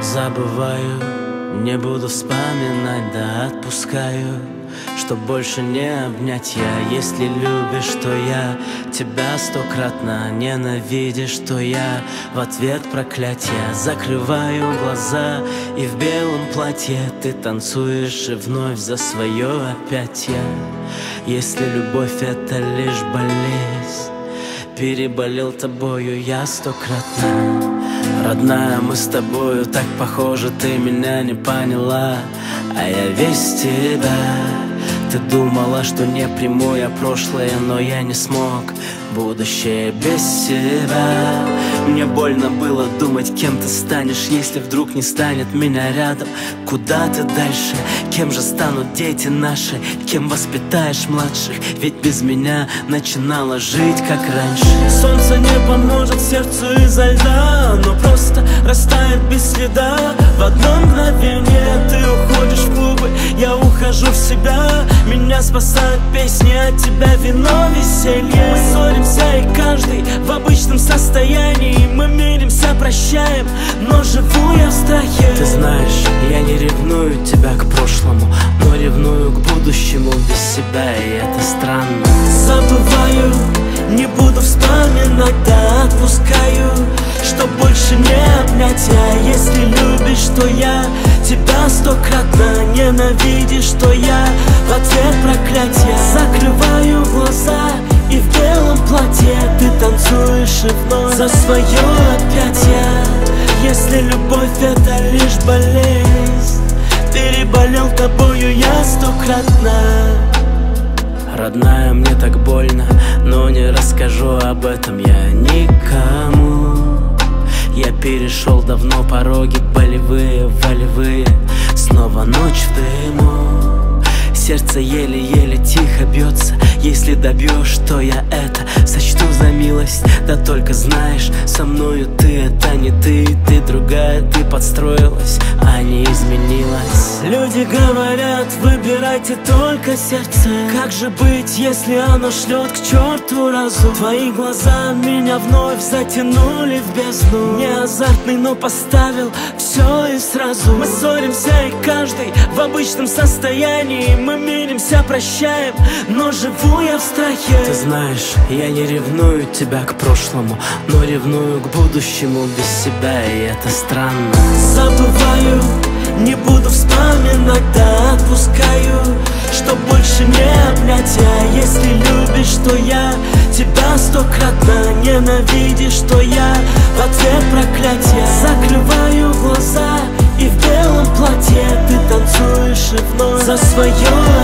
забываю, не буду вспоминать, да отпускаю, чтоб больше не обнять я. Если любишь, то я тебя стократно ненавидишь, то я в ответ проклятие. Закрываю глаза, и в белом платье ты танцуешь и вновь за свое опять я. Если любовь это лишь болезнь, переболел тобою я стократно. Родная, мы с тобою так похожи, ты меня не поняла, а я весь тебя. Ты думала, что не приму я прошлое, но я не смог, будущее без тебя. Мне больно было думать, кем ты станешь, если вдруг не станет меня рядом. Куда ты дальше? Кем же станут дети наши? Кем воспитаешь младших? Ведь без меня начинала жить как раньше. Солнце не поможет сердцу изо льда, но просто растает без следа. В одно мгновение ты уходишь в клубы, я ухожу в себя. Меня спасают песни, от тебя вино, веселье. Мы ссоримся и каждый в обычном состоянии. Мы миримся, прощаем, но живу я в страхе. Ты знаешь, я не ревную тебя к прошлому, но ревную к будущему без себя, и это странно. Забываю, не буду вспоминать, да отпускаю, чтоб больше не обнять я. Если любишь, то я тебя стократно ненавидишь, то я в ответ проклятие. Закрываю глаза, и в белом платье ты танцуешь и вновь за свое опять я. Если любовь это лишь болезнь, переболел тобою я стократно. Родная, мне так больно, но не расскажу об этом я никому. Я перешел давно пороги болевые, волевые. Снова ночь в дыму, сердце еле-еле тихо бьется. Если добьешь, то я это сочту за милость. Да только знаешь, со мною ты это не ты, ты другая, ты подстроилась, а не изменилась. Люди говорят, выбирайте только сердце. Как же быть, если оно шлет к черту разум? Твои глаза меня вновь затянули в бездну. Не азартный, но поставил все и сразу. Мы ссоримся и каждый в обычном состоянии. Мы миримся, прощаем, но живу я в страхе. Ты знаешь, я не ревную тебя к прошлому, но ревную к будущему без себя, и это странно. Забываю, не буду вспоминать, да отпускаю, чтоб больше не обнять я. Если любишь, то я тебя стократно ненавидишь, то я в ответ проклятие. Закрываю глаза, и в белом платье ты танцуешь и вновь за свое